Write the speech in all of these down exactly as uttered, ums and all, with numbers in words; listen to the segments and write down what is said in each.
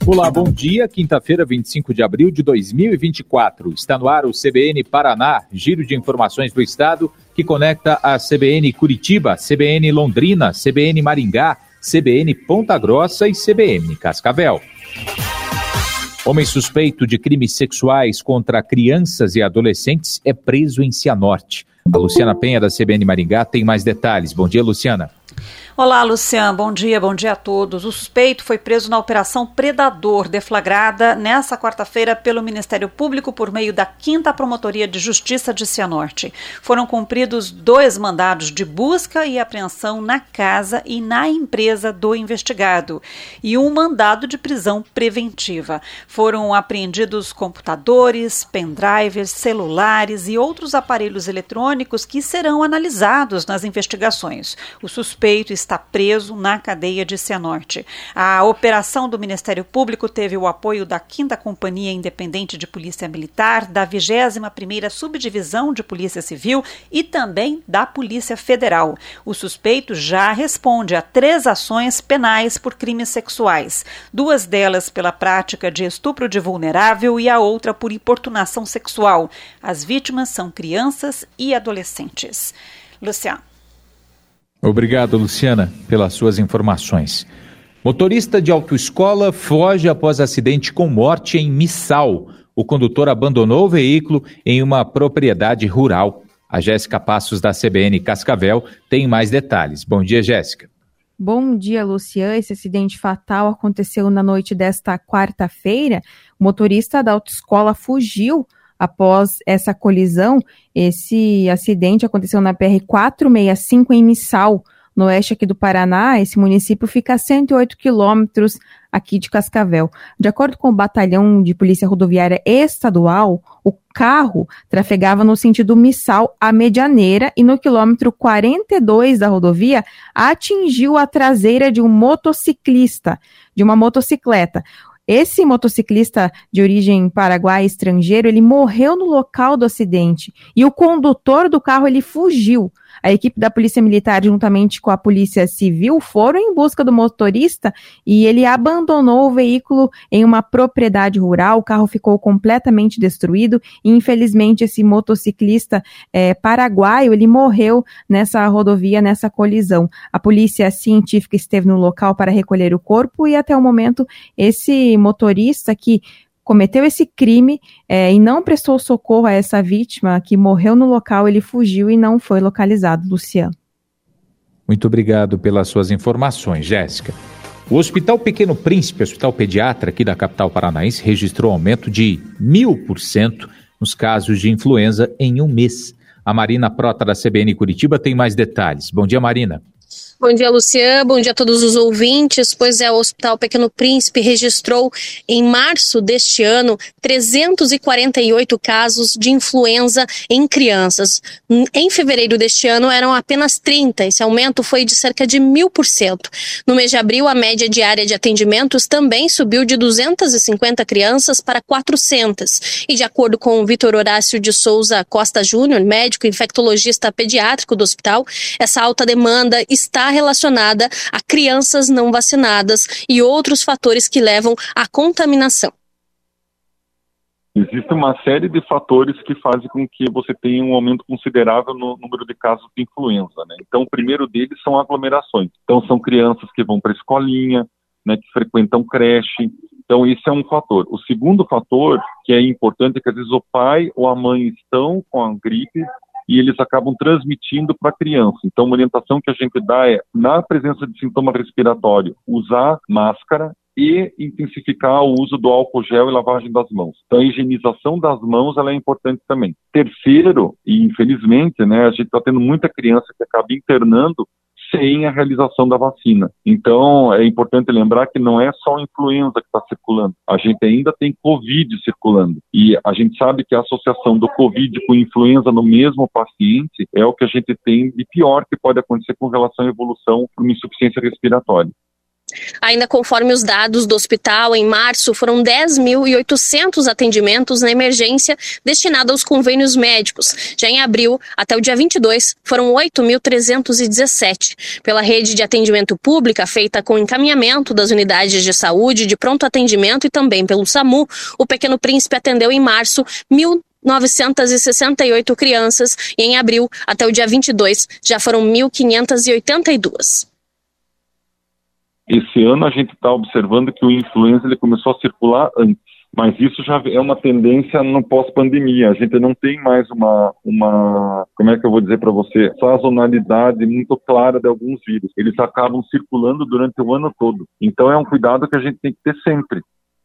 Olá, bom dia. Quinta-feira, vinte e cinco de abril de dois mil e vinte e quatro. Está no ar o C B N Paraná, giro de informações do estado que conecta a C B N Curitiba, C B N Londrina, C B N Maringá, C B N Ponta Grossa e C B N Cascavel. Homem suspeito de crimes sexuais contra crianças e adolescentes é preso em Cianorte. A Luciana Penha, da C B N Maringá, tem mais detalhes. Bom dia, Luciana. Olá, Luciano. Bom dia, bom dia a todos. O suspeito foi preso na Operação Predador, deflagrada nesta quarta-feira pelo Ministério Público por meio da quinta Promotoria de Justiça de Cianorte. Foram cumpridos dois mandados de busca e apreensão na casa e na empresa do investigado e um mandado de prisão preventiva. Foram apreendidos computadores, pendrives, celulares e outros aparelhos eletrônicos que serão analisados nas investigações. O suspeito está preso na cadeia de Cianorte. A operação do Ministério Público teve o apoio da quinta Companhia Independente de Polícia Militar, da vigésima primeira Subdivisão de Polícia Civil e também da Polícia Federal. O suspeito já responde a três ações penais por crimes sexuais, duas delas pela prática de estupro de vulnerável e a outra por importunação sexual. As vítimas são crianças e adolescentes. Luciano. Obrigado, Luciana, pelas suas informações. Motorista de autoescola foge após acidente com morte em Missal. O condutor abandonou o veículo em uma propriedade rural. A Jéssica Passos, da C B N Cascavel, tem mais detalhes. Bom dia, Jéssica. Bom dia, Luciana. Esse acidente fatal aconteceu na noite desta quarta-feira. O motorista da autoescola fugiu após essa colisão. Esse acidente aconteceu na P R quatrocentos e sessenta e cinco em Missal, no oeste aqui do Paraná. Esse município fica a cento e oito quilômetros aqui de Cascavel. De acordo com o Batalhão de Polícia Rodoviária Estadual, o carro trafegava no sentido Missal a Medianeira e no quilômetro quarenta e dois da rodovia atingiu a traseira de um motociclista, de uma motocicleta. Esse motociclista de origem paraguaia estrangeiro, ele morreu no local do acidente e o condutor do carro, ele fugiu. A equipe da Polícia Militar, juntamente com a Polícia Civil, foram em busca do motorista e ele abandonou o veículo em uma propriedade rural. O carro ficou completamente destruído e, infelizmente, esse motociclista é, paraguaio, ele morreu nessa rodovia, nessa colisão. A Polícia Científica esteve no local para recolher o corpo e, até o momento, esse motorista que cometeu esse crime é, e não prestou socorro a essa vítima que morreu no local, ele fugiu e não foi localizado. Luciano. Muito obrigado pelas suas informações, Jéssica. O Hospital Pequeno Príncipe, hospital pediatra aqui da capital paranaense, registrou aumento de mil por cento nos casos de influenza em um mês. A Marina Prota, da C B N Curitiba, tem mais detalhes. Bom dia, Marina. Bom dia, Luciano. Bom dia a todos os ouvintes. Pois é, o Hospital Pequeno Príncipe registrou em março deste ano trezentos e quarenta e oito casos de influenza em crianças. Em fevereiro deste ano eram apenas trinta. Esse aumento foi de cerca de mil por cento. No mês de abril, a média diária de atendimentos também subiu de duzentas e cinquenta crianças para quatrocentas. E de acordo com o Vitor Horácio de Souza Costa Júnior, médico infectologista pediátrico do hospital, essa alta demanda está relacionada a crianças não vacinadas e outros fatores que levam à contaminação. Existe uma série de fatores que fazem com que você tenha um aumento considerável no número de casos de influenza, né? Então, o primeiro deles são aglomerações. Então, são crianças que vão para a escolinha, né, que frequentam creche. Então, esse é um fator. O segundo fator, que é importante, é que às vezes o pai ou a mãe estão com a gripe e eles acabam transmitindo para a criança. Então, uma orientação que a gente dá é, na presença de sintoma respiratório, usar máscara e intensificar o uso do álcool gel e lavagem das mãos. Então, a higienização das mãos ela é importante também. Terceiro, e infelizmente, né, a gente está tendo muita criança que acaba internando sem a realização da vacina. Então, é importante lembrar que não é só a influenza que está circulando. A gente ainda tem Covid circulando. E a gente sabe que a associação do Covid com influenza no mesmo paciente é o que a gente tem de pior que pode acontecer com relação à evolução para uma insuficiência respiratória. Ainda conforme os dados do hospital, em março foram dez mil e oitocentos atendimentos na emergência destinados aos convênios médicos. Já em abril, até o dia vinte e dois, foram oito mil trezentos e dezessete. Pela rede de atendimento pública, feita com encaminhamento das unidades de saúde, de pronto atendimento e também pelo SAMU, o Pequeno Príncipe atendeu em março mil novecentas e sessenta e oito crianças e em abril, até o dia vinte e dois, já foram mil quinhentas e oitenta e duas. Esse ano a gente está observando que o influenza ele começou a circular antes, mas isso já é uma tendência no pós-pandemia. A gente não tem mais uma, uma como é que eu vou dizer para você, sazonalidade muito clara de alguns vírus. Eles acabam circulando durante o ano todo. Então é um cuidado que a gente tem que ter sempre.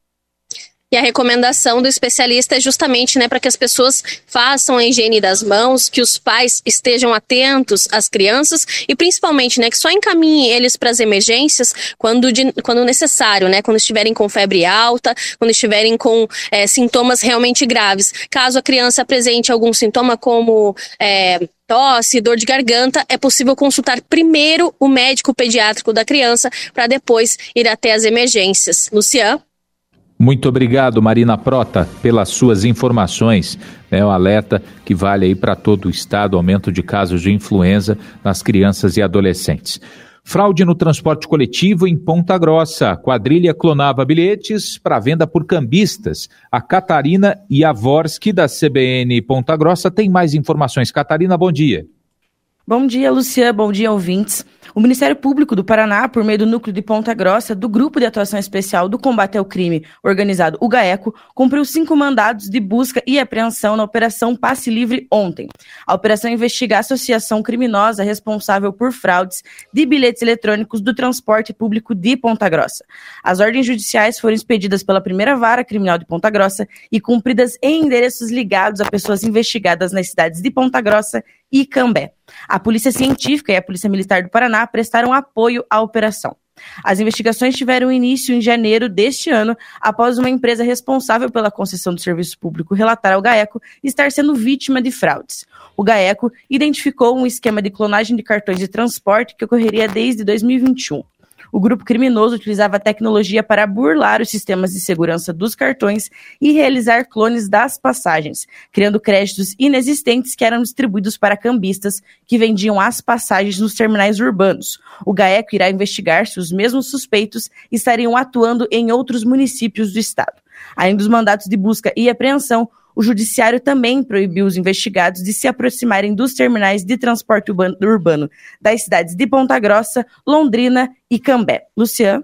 E a recomendação do especialista é justamente, né, para que as pessoas façam a higiene das mãos, que os pais estejam atentos às crianças e principalmente, né, que só encaminhem eles para as emergências quando, de, quando necessário, né, quando estiverem com febre alta, quando estiverem com é, sintomas realmente graves. Caso a criança apresente algum sintoma como é, tosse, dor de garganta, é possível consultar primeiro o médico pediátrico da criança para depois ir até as emergências. Lucian? Muito obrigado, Marina Prota, pelas suas informações. É um alerta que vale aí para todo o estado, aumento de casos de influenza nas crianças e adolescentes. Fraude no transporte coletivo em Ponta Grossa. A quadrilha clonava bilhetes para venda por cambistas. A Catarina Jaworski, da C B N Ponta Grossa, tem mais informações. Catarina, bom dia. Bom dia, Lucian. Bom dia, ouvintes. O Ministério Público do Paraná, por meio do Núcleo de Ponta Grossa, do Grupo de Atuação Especial do Combate ao Crime Organizado, o GAECO, cumpriu cinco mandados de busca e apreensão na Operação Passe Livre ontem. A operação investiga a associação criminosa responsável por fraudes de bilhetes eletrônicos do transporte público de Ponta Grossa. As ordens judiciais foram expedidas pela primeira vara criminal de Ponta Grossa e cumpridas em endereços ligados a pessoas investigadas nas cidades de Ponta Grossa e Cambé. A Polícia Científica e a Polícia Militar do Paraná prestaram apoio à operação. As investigações tiveram início em janeiro deste ano, após uma empresa responsável pela concessão do serviço público relatar ao GAECO estar sendo vítima de fraudes. O GAECO identificou um esquema de clonagem de cartões de transporte que ocorreria desde dois mil e vinte e um. O grupo criminoso utilizava a tecnologia para burlar os sistemas de segurança dos cartões e realizar clones das passagens, criando créditos inexistentes que eram distribuídos para cambistas que vendiam as passagens nos terminais urbanos. O GAECO irá investigar se os mesmos suspeitos estariam atuando em outros municípios do estado. Além dos mandatos de busca e apreensão, o Judiciário também proibiu os investigados de se aproximarem dos terminais de transporte urbano das cidades de Ponta Grossa, Londrina e Cambé. Lucian?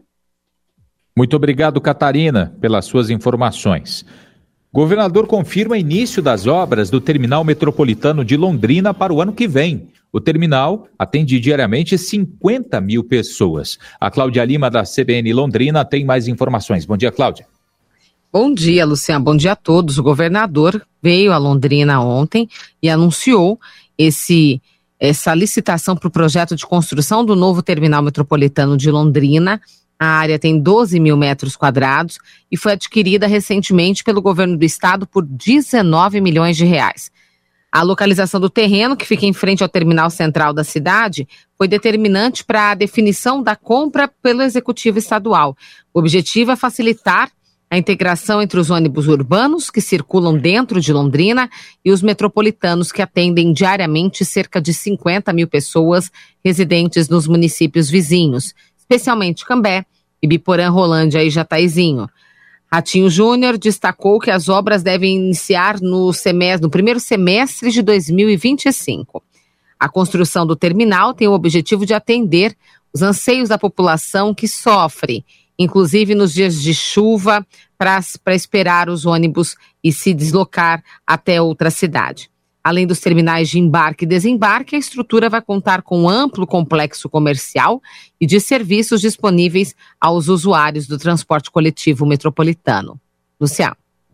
Muito obrigado, Catarina, pelas suas informações. Governador confirma início das obras do Terminal Metropolitano de Londrina para o ano que vem. O terminal atende diariamente cinquenta mil pessoas. A Cláudia Lima, da C B N Londrina, tem mais informações. Bom dia, Cláudia. Bom dia, Luciano. Bom dia a todos. O governador veio a Londrina ontem e anunciou esse, essa licitação para o projeto de construção do novo terminal metropolitano de Londrina. A área tem doze mil metros quadrados e foi adquirida recentemente pelo governo do estado por dezenove milhões de reais. A localização do terreno, que fica em frente ao terminal central da cidade, foi determinante para a definição da compra pelo executivo estadual. O objetivo é facilitar a integração entre os ônibus urbanos que circulam dentro de Londrina e os metropolitanos que atendem diariamente cerca de cinquenta mil pessoas residentes nos municípios vizinhos, especialmente Cambé, Ibiporã, Rolândia e Jataizinho. Ratinho Júnior destacou que as obras devem iniciar no, semestre, no primeiro semestre de dois mil e vinte e cinco. A construção do terminal tem o objetivo de atender os anseios da população que sofre, inclusive nos dias de chuva, para esperar os ônibus e se deslocar até outra cidade. Além dos terminais de embarque e desembarque, a estrutura vai contar com um amplo complexo comercial e de serviços disponíveis aos usuários do transporte coletivo metropolitano. Luciano.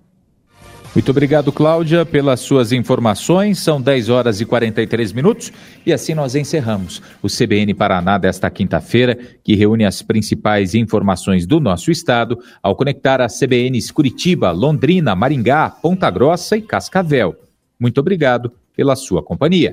Muito obrigado, Cláudia, pelas suas informações. São dez horas e quarenta e três minutos e assim nós encerramos o C B N Paraná desta quinta-feira, que reúne as principais informações do nosso estado ao conectar as C B Ns Curitiba, Londrina, Maringá, Ponta Grossa e Cascavel. Muito obrigado pela sua companhia.